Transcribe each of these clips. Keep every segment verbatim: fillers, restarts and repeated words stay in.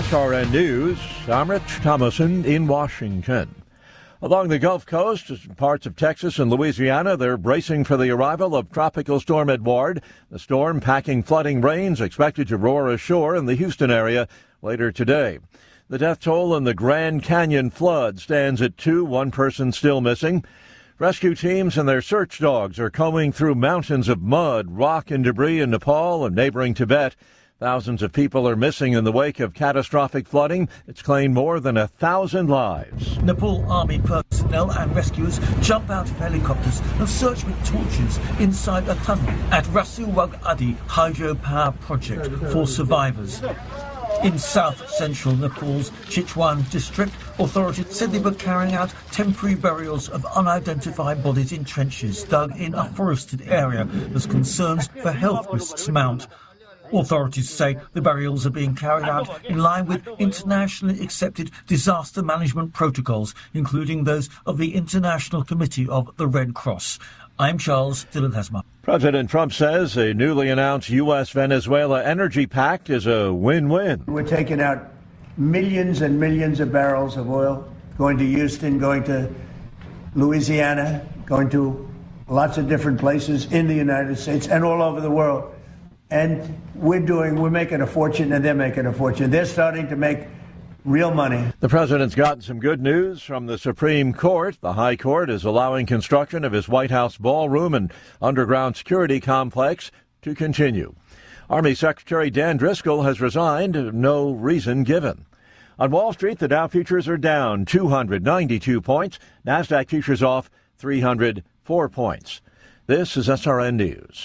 S R N News, I'm Rich Thomason in Washington. Along the Gulf Coast, parts of Texas and Louisiana, they're bracing for the arrival of Tropical Storm Edouard. The storm packing flooding rains expected to roar ashore in the Houston area later today. The death toll in the Grand Canyon flood stands at two, one person still missing. Rescue teams and their search dogs are combing through mountains of mud, rock, and debris in Nepal and neighboring Tibet. Thousands of people are missing in the wake of catastrophic flooding. It's claimed more than a thousand lives. Nepal Army personnel and rescuers jump out of helicopters and search with torches inside a tunnel at Rasilwag Adi hydropower project for survivors. In south-central Nepal's Chitwan district, authorities said they were carrying out temporary burials of unidentified bodies in trenches dug in a forested area as concerns for health risks mount. Authorities say the burials are being carried out in line with internationally accepted disaster management protocols, including those of the International Committee of the Red Cross. I'm Charles Dillon-Hesma. President Trump says a newly announced U S Venezuela energy pact is a win-win. We're taking out millions and millions of barrels of oil, going to Houston, going to Louisiana, going to lots of different places in the United States and all over the world. And we're doing, we're making a fortune, and they're making a fortune. They're starting to make real money. The president's gotten some good news from the Supreme Court. The High Court is allowing construction of his White House ballroom and underground security complex to continue. Army Secretary Dan Driscoll has resigned, no reason given. On Wall Street, the Dow futures are down two hundred ninety-two points. NASDAQ futures off three hundred four points. This is S R N News.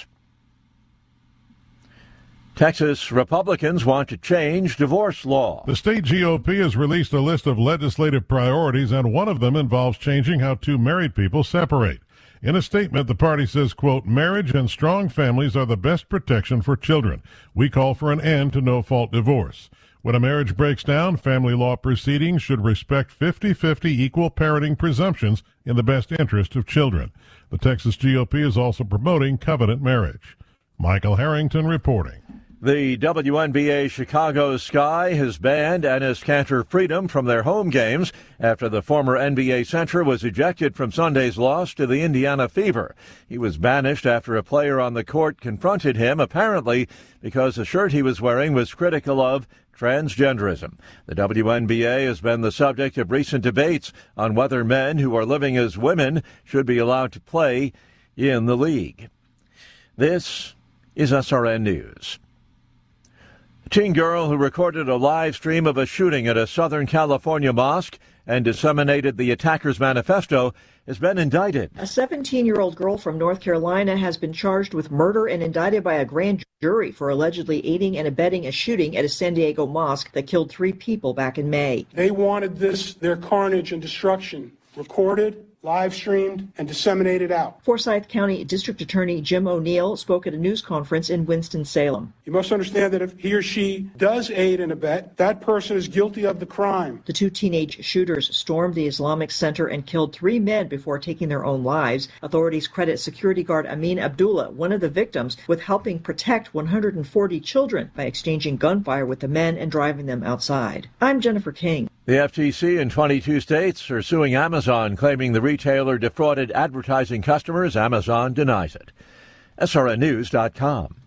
Texas Republicans want to change divorce law. The state G O P has released a list of legislative priorities, and one of them involves changing how two married people separate. In a statement, the party says, quote, marriage and strong families are the best protection for children. We call for an end to no-fault divorce. When a marriage breaks down, family law proceedings should respect fifty-fifty equal parenting presumptions in the best interest of children. The Texas G O P is also promoting covenant marriage. Michael Harrington reporting. The W N B A Chicago Sky has banned Enes Kanter Freedom from their home games after the former N B A center was ejected from Sunday's loss to the Indiana Fever. He was banished after a player on the court confronted him, apparently because the shirt he was wearing was critical of transgenderism. The W N B A has been the subject of recent debates on whether men who are living as women should be allowed to play in the league. This is S R N News. A teen girl who recorded a live stream of a shooting at a Southern California mosque and disseminated the attacker's manifesto has been indicted. A seventeen-year-old girl from North Carolina has been charged with murder and indicted by a grand jury for allegedly aiding and abetting a shooting at a San Diego mosque that killed three people back in May. They wanted this, their carnage and destruction, recorded, live streamed, and disseminated out. Forsyth County District Attorney Jim O'Neill spoke at a news conference in Winston-Salem. You must understand that if he or she does aid and abet, that person is guilty of the crime. The two teenage shooters stormed the Islamic Center and killed three men before taking their own lives. Authorities credit security guard Amin Abdullah, one of the victims, with helping protect one hundred forty children by exchanging gunfire with the men and driving them outside. I'm Jennifer King. The F T C in twenty-two states are suing Amazon, claiming the retailer defrauded advertising customers. Amazon denies it. S R N News dot com.